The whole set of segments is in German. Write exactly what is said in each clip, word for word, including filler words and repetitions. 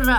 Oder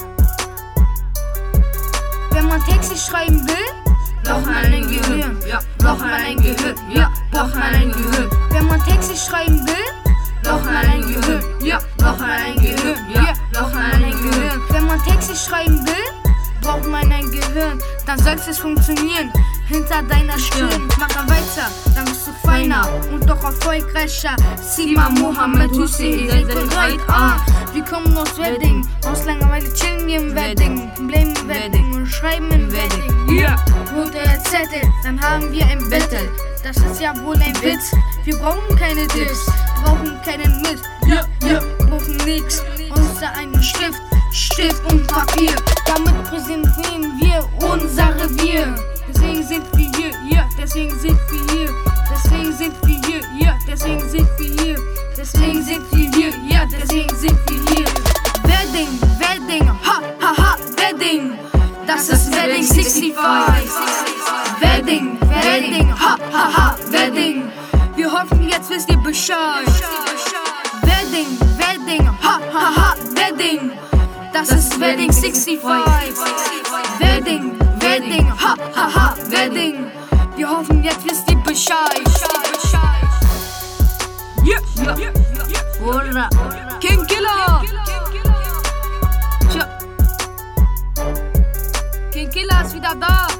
wenn man Texte schreiben will, braucht man ein Gehirn. Ja, braucht man ein Gehirn. Ja, braucht man ein Gehirn. Wenn man Texte schreiben will, braucht man ein Gehirn. Ja, braucht man ein Gehirn. Ja, braucht man ein Gehirn. Wenn man Texte schreiben will, braucht man ein Gehirn. Dann soll's es funktionieren. Hinter deiner Stirn, mach dann weiter, dann bist du feiner und doch erfolgreicher. Sima Mohammed Hussein, seid bereit, ah. Wir kommen aus Wedding, aus Langeweile chillen wir im Wedding, bleiben im Wedding und schreiben im Wedding. Ja, holt euer Zettel, dann haben wir ein Battle. Das ist ja wohl ein Witz. Wir brauchen keine Diss, brauchen keinen Mist. Ja, ja, brauchen nix, außer einen Stift, Stift und Papier. Damit präsentieren wir unser Revier. Deswegen sind wir hier, ja, deswegen sind wir hier. Deswegen sind wir hier, ja, deswegen sind wir hier. Deswegen sind wir hier, ja, deswegen sind wir hier. Wedding, Wedding, ha, ha, ha, Wedding. Das ist Wedding fünfundsechzig. Wedding, Wedding, ha, ha, ha, Wedding. Wir hoffen, jetzt wisst ihr Bescheid. Wedding, Wedding, ha, ha, ha, Wedding. Das ist Wedding fünfundsechzig. Wedding, Wedding, ha, ha, ha, Wedding. Wir hoffen, jetzt wisst ihr Bescheid. Yeah, yeah, yeah. Oder King Killer. King Killer ist wieder da.